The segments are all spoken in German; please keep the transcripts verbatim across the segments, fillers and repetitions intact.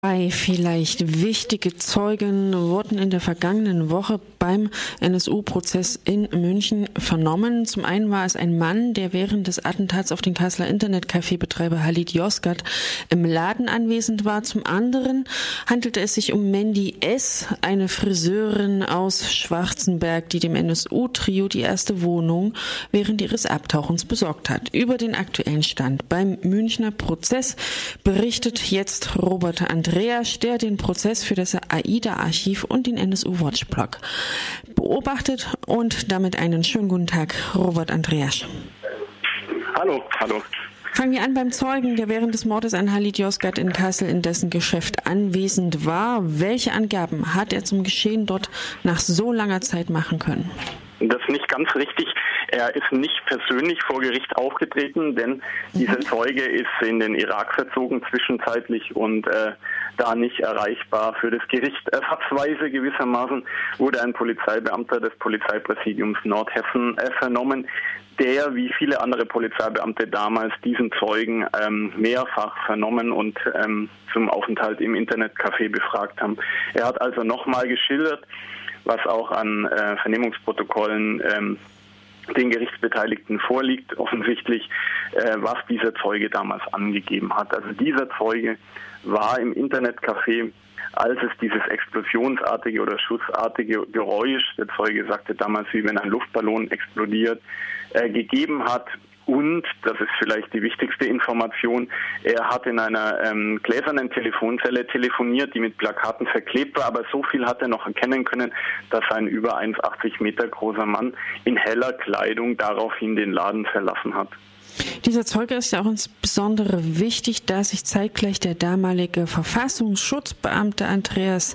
Zwei vielleicht wichtige Zeugen wurden in der vergangenen Woche beim N S U-Prozess in München vernommen. Zum einen war es ein Mann, der während des Attentats auf den Kasseler Internetcafé-Betreiber Halit Yozgat im Laden anwesend war. Zum anderen handelte es sich um Mandy S., eine Friseurin aus Schwarzenberg, die dem N S U-Trio die erste Wohnung während ihres Abtauchens besorgt hat. Über den aktuellen Stand beim Münchner Prozess berichtet jetzt Robert Andreas, der den Prozess für das AIDA-Archiv und den N S U-Watch-Blog beobachtet, und damit einen schönen guten Tag, Robert Andreas. Hallo, hallo. Fangen wir an beim Zeugen, der während des Mordes an Halit Yozgat in Kassel in dessen Geschäft anwesend war. Welche Angaben hat er zum Geschehen dort nach so langer Zeit machen können? Das ist nicht ganz richtig. Er ist nicht persönlich vor Gericht aufgetreten, denn dieser Zeuge ist in den Irak verzogen zwischenzeitlich und äh, da nicht erreichbar für das Gericht. Ersatzweise gewissermaßen wurde ein Polizeibeamter des Polizeipräsidiums Nordhessen äh, vernommen, der wie viele andere Polizeibeamte damals diesen Zeugen ähm, mehrfach vernommen und ähm, zum Aufenthalt im Internetcafé befragt haben. Er hat also nochmal geschildert, was auch an äh, Vernehmungsprotokollen ähm, den Gerichtsbeteiligten vorliegt, offensichtlich, äh, was dieser Zeuge damals angegeben hat. Also dieser Zeuge war im Internetcafé, als es dieses explosionsartige oder schussartige Geräusch, der Zeuge sagte damals, wie wenn ein Luftballon explodiert, äh, gegeben hat. Und, das ist vielleicht die wichtigste Information, er hat in einer ähm, gläsernen Telefonzelle telefoniert, die mit Plakaten verklebt war, aber so viel hat er noch erkennen können, dass ein über eins Komma achtzig Meter großer Mann in heller Kleidung daraufhin den Laden verlassen hat. Dieser Zeuge ist ja auch insbesondere wichtig, da sich zeitgleich der damalige Verfassungsschutzbeamte Andreas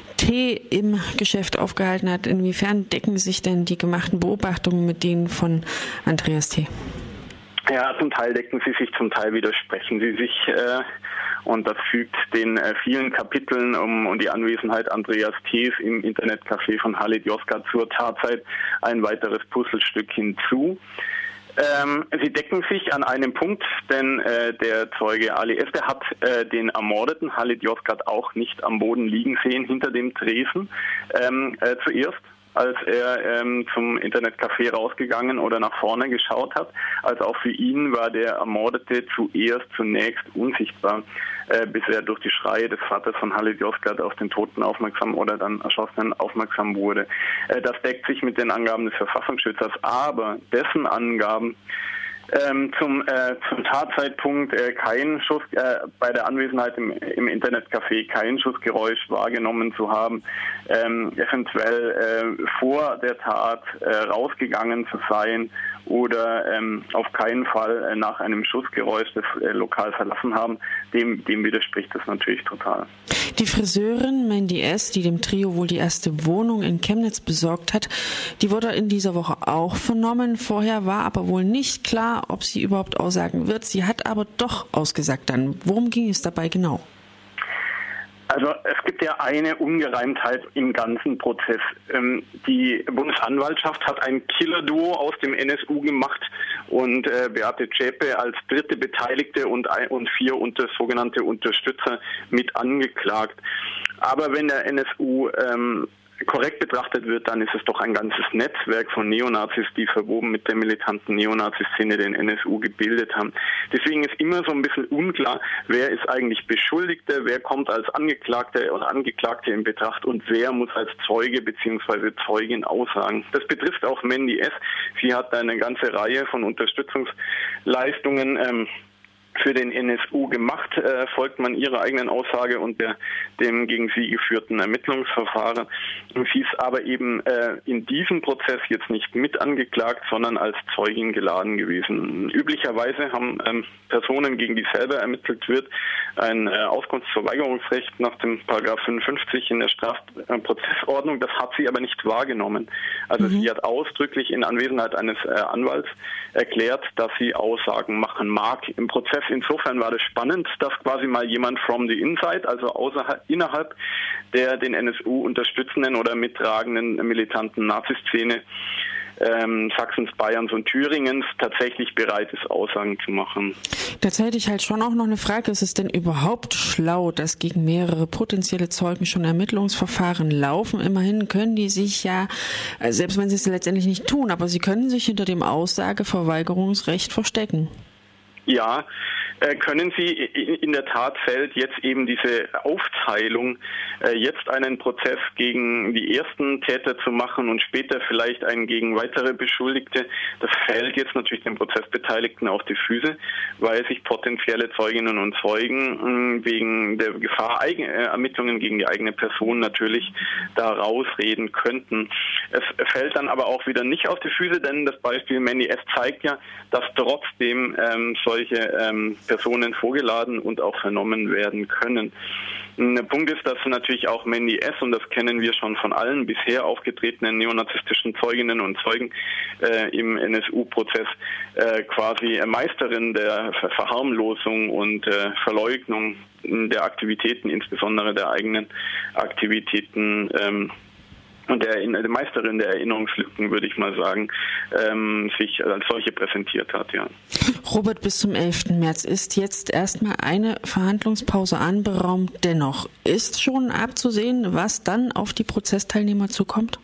T. im Geschäft aufgehalten hat. Inwiefern decken sich denn die gemachten Beobachtungen mit denen von Andreas T.? Ja, zum Teil decken sie sich, zum Teil widersprechen sie sich. Äh, und das fügt den äh, vielen Kapiteln um, um die Anwesenheit Andreas T.s im Internetcafé von Halit Yozgat zur Tatzeit ein weiteres Puzzlestück hinzu. Ähm, sie decken sich an einem Punkt, denn äh, der Zeuge Ali S., der hat äh, den ermordeten Halit Yozgat auch nicht am Boden liegen sehen hinter dem Tresen ähm, äh, zuerst, als er ähm, zum Internetcafé rausgegangen oder nach vorne geschaut hat. Also auch für ihn war der Ermordete zuerst zunächst unsichtbar, äh, bis er durch die Schreie des Vaters von Halit Yozgat auf den Toten aufmerksam oder dann Erschossenen aufmerksam wurde. Äh, das deckt sich mit den Angaben des Verfassungsschützers, aber dessen Angaben Ähm, zum, äh, zum Tatzeitpunkt äh, kein Schuss, äh, bei der Anwesenheit im, im Internetcafé kein Schussgeräusch wahrgenommen zu haben, ähm, eventuell äh, vor der Tat äh, rausgegangen zu sein oder ähm, auf keinen Fall äh, nach einem Schussgeräusch das äh, Lokal verlassen haben, dem, dem widerspricht das natürlich total. Die Friseurin Mandy S., die dem Trio wohl die erste Wohnung in Chemnitz besorgt hat, die wurde in dieser Woche auch vernommen. Vorher war aber wohl nicht klar, ob sie überhaupt aussagen wird. Sie hat aber doch ausgesagt dann. Worum ging es dabei genau? Also es gibt ja eine Ungereimtheit im ganzen Prozess. Ähm, die Bundesanwaltschaft hat ein Killer-Duo aus dem N S U gemacht und äh, Beate Zschäpe als dritte Beteiligte und, ein, und vier unter, sogenannte Unterstützer mit angeklagt. Aber wenn der N S U ähm, korrekt betrachtet wird, dann ist es doch ein ganzes Netzwerk von Neonazis, die verwoben mit der militanten Neonazi-Szene den N S U gebildet haben. Deswegen ist immer so ein bisschen unklar, wer ist eigentlich Beschuldigter, wer kommt als Angeklagter oder Angeklagte in Betracht und wer muss als Zeuge bzw. Zeugin aussagen. Das betrifft auch Mandy S. Sie hat eine ganze Reihe von Unterstützungsleistungen ähm, für den N S U gemacht, äh, folgt man ihrer eigenen Aussage und der, dem gegen sie geführten Ermittlungsverfahren. Sie ist aber eben äh, in diesem Prozess jetzt nicht mit angeklagt, sondern als Zeugin geladen gewesen. Üblicherweise haben ähm, Personen, gegen die selber ermittelt wird, ein äh, Auskunftsverweigerungsrecht nach dem Paragraph fünfundfünfzig in der Strafprozessordnung. Das hat sie aber nicht wahrgenommen. Also mhm. sie hat ausdrücklich in Anwesenheit eines äh, Anwalts erklärt, dass sie Aussagen machen mag im Prozess. Insofern war das spannend, dass quasi mal jemand from the inside, also außerhalb, innerhalb der den N S U unterstützenden oder mittragenden militanten Naziszene ähm, Sachsens, Bayerns und Thüringens tatsächlich bereit ist, Aussagen zu machen. Dazu hätte ich halt schon auch noch eine Frage. Ist es denn überhaupt schlau, dass gegen mehrere potenzielle Zeugen schon Ermittlungsverfahren laufen? Immerhin können die sich ja, selbst wenn sie es letztendlich nicht tun, aber sie können sich hinter dem Aussageverweigerungsrecht verstecken. Ja, können Sie. In der Tat fällt jetzt eben diese Aufteilung, jetzt einen Prozess gegen die ersten Täter zu machen und später vielleicht einen gegen weitere Beschuldigte. Das fällt jetzt natürlich den Prozessbeteiligten auf die Füße, weil sich potenzielle Zeuginnen und Zeugen wegen der Gefahr Ermittlungen gegen die eigene Person natürlich da rausreden könnten. Es fällt dann aber auch wieder nicht auf die Füße, denn das Beispiel Mandy S. zeigt ja, dass trotzdem ähm, solche ähm, Personen vorgeladen und auch vernommen werden können. Der Punkt ist, dass natürlich auch Mandy S., und das kennen wir schon von allen bisher aufgetretenen neonazistischen Zeuginnen und Zeugen äh, im N S U-Prozess, äh, quasi Meisterin der Ver- Verharmlosung und äh, Verleugnung der Aktivitäten, insbesondere der eigenen Aktivitäten, ähm, und der, der Meisterin der Erinnerungslücken, würde ich mal sagen, ähm, sich als solche präsentiert hat, ja. Robert, bis zum elften März ist jetzt erstmal eine Verhandlungspause anberaumt. Dennoch ist schon abzusehen, was dann auf die Prozessteilnehmer zukommt?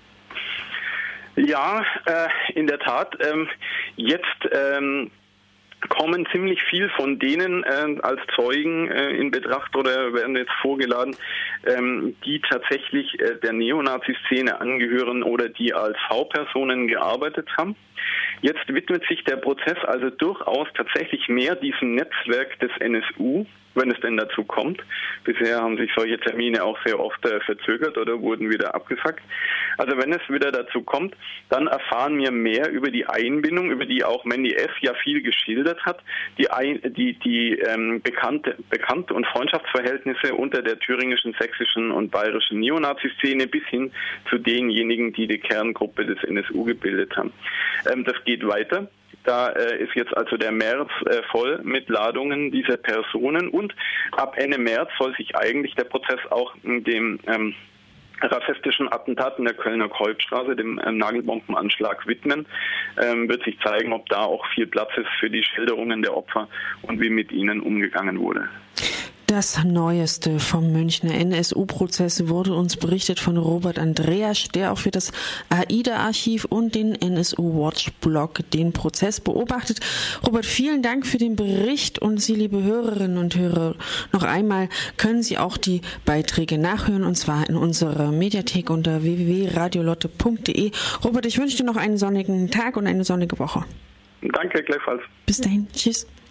Ja, äh, in der Tat. Ähm, jetzt ähm, kommen ziemlich viel von denen äh, als Zeugen äh, in Betracht oder werden jetzt vorgeladen, ähm, die tatsächlich äh, der Neonazi-Szene angehören oder die als V-Personen gearbeitet haben. Jetzt widmet sich der Prozess also durchaus tatsächlich mehr diesem Netzwerk des N S U, wenn es denn dazu kommt. Bisher haben sich solche Termine auch sehr oft äh, verzögert oder wurden wieder abgesagt. Also wenn es wieder dazu kommt, dann erfahren wir mehr über die Einbindung, über die auch Mandy S. ja viel geschildert hat, die ein, die, die ähm, bekannte, bekannte und Freundschaftsverhältnisse unter der thüringischen, sächsischen und bayerischen Neonazi-Szene bis hin zu denjenigen, die die Kerngruppe des N S U gebildet haben. Ähm, das geht weiter. Da äh, ist jetzt also der März äh, voll mit Ladungen dieser Personen und ab Ende März soll sich eigentlich der Prozess auch dem ähm, rassistischen Attentat in der Kölner Kolbstraße, dem ähm, Nagelbombenanschlag widmen. Ähm, wird sich zeigen, ob da auch viel Platz ist für die Schilderungen der Opfer und wie mit ihnen umgegangen wurde. Das Neueste vom Münchner N S U-Prozess wurde uns berichtet von Robert Andreasch, der auch für das AIDA-Archiv und den N S U-Watch-Blog den Prozess beobachtet. Robert, vielen Dank für den Bericht und Sie, liebe Hörerinnen und Hörer, noch einmal können Sie auch die Beiträge nachhören und zwar in unserer Mediathek unter w w w punkt radiolotte punkt de. Robert, ich wünsche dir noch einen sonnigen Tag und eine sonnige Woche. Danke, gleichfalls. Bis dahin, tschüss.